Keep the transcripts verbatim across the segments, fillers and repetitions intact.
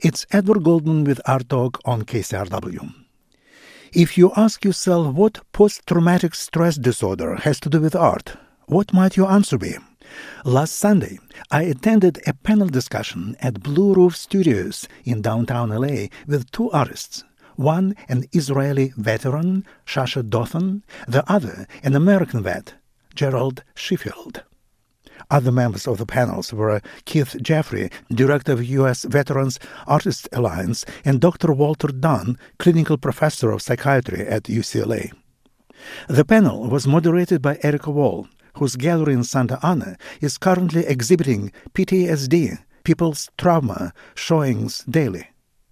It's Edward Goldman with Art Talk on K C R W. If you ask yourself what post-traumatic stress disorder has to do with art, what might your answer be? Last Sunday, I attended a panel discussion at Blue Roof Studios in downtown L A with two artists, one an Israeli veteran, Shasha Dothan, the other an American vet, Gerald Sheffield. Other members of the panels were Keith Jeffrey, director of U S Veterans Artists Alliance, and Doctor Walter Dunn, clinical professor of psychiatry at U C L A. The panel was moderated by Erica Wall, whose gallery in Santa Ana is currently exhibiting P T S D, People's Trauma, showings daily.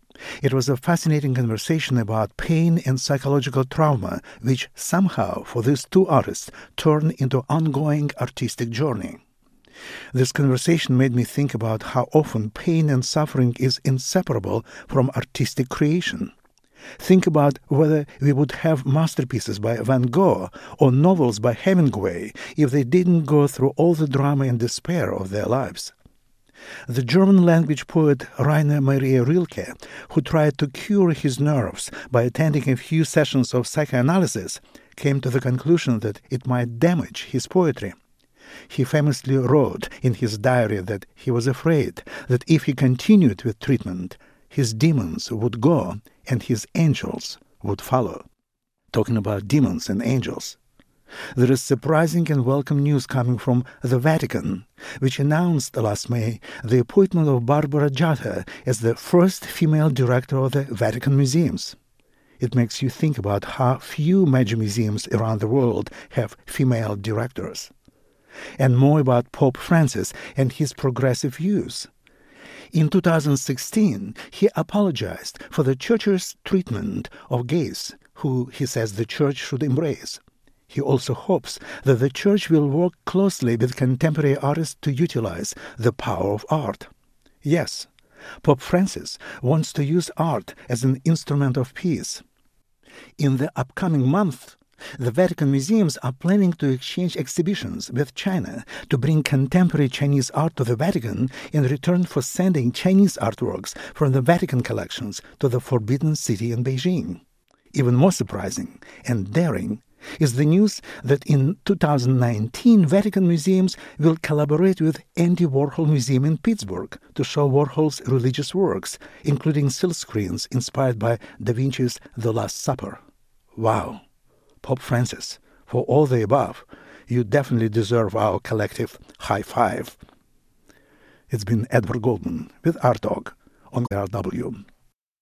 It was a fascinating conversation about pain and psychological trauma, which somehow, for these two artists, turned into ongoing artistic journey. This conversation made me think about how often pain and suffering is inseparable from artistic creation. Think about whether we would have masterpieces by Van Gogh or novels by Hemingway if they didn't go through all the drama and despair of their lives. The German-language poet Rainer Maria Rilke, who tried to cure his nerves by attending a few sessions of psychoanalysis, came to the conclusion that it might damage his poetry. He famously wrote in his diary that he was afraid that if he continued with treatment, his demons would go and his angels would follow. Talking about demons and angels, there is surprising and welcome news coming from the Vatican, which announced last May the appointment of Barbara Jatta as the first female director of the Vatican Museums. It makes you think about how few major museums around the world have female directors. And more about Pope Francis and his progressive views. In two thousand sixteen, he apologized for the Church's treatment of gays, who he says the Church should embrace. He also hopes that the Church will work closely with contemporary artists to utilize the power of art. Yes, Pope Francis wants to use art as an instrument of peace. In the upcoming month, the Vatican Museums are planning to exchange exhibitions with China to bring contemporary Chinese art to the Vatican in return for sending Chinese artworks from the Vatican collections to the Forbidden City in Beijing. Even more surprising and daring is the news that in two thousand nineteen, Vatican Museums will collaborate with Andy Warhol Museum in Pittsburgh to show Warhol's religious works, including silk screens inspired by Da Vinci's The Last Supper. Wow! Pope Francis, for all the above, you definitely deserve our collective high five. It's been Edward Goldman with Art Talk on K C R W.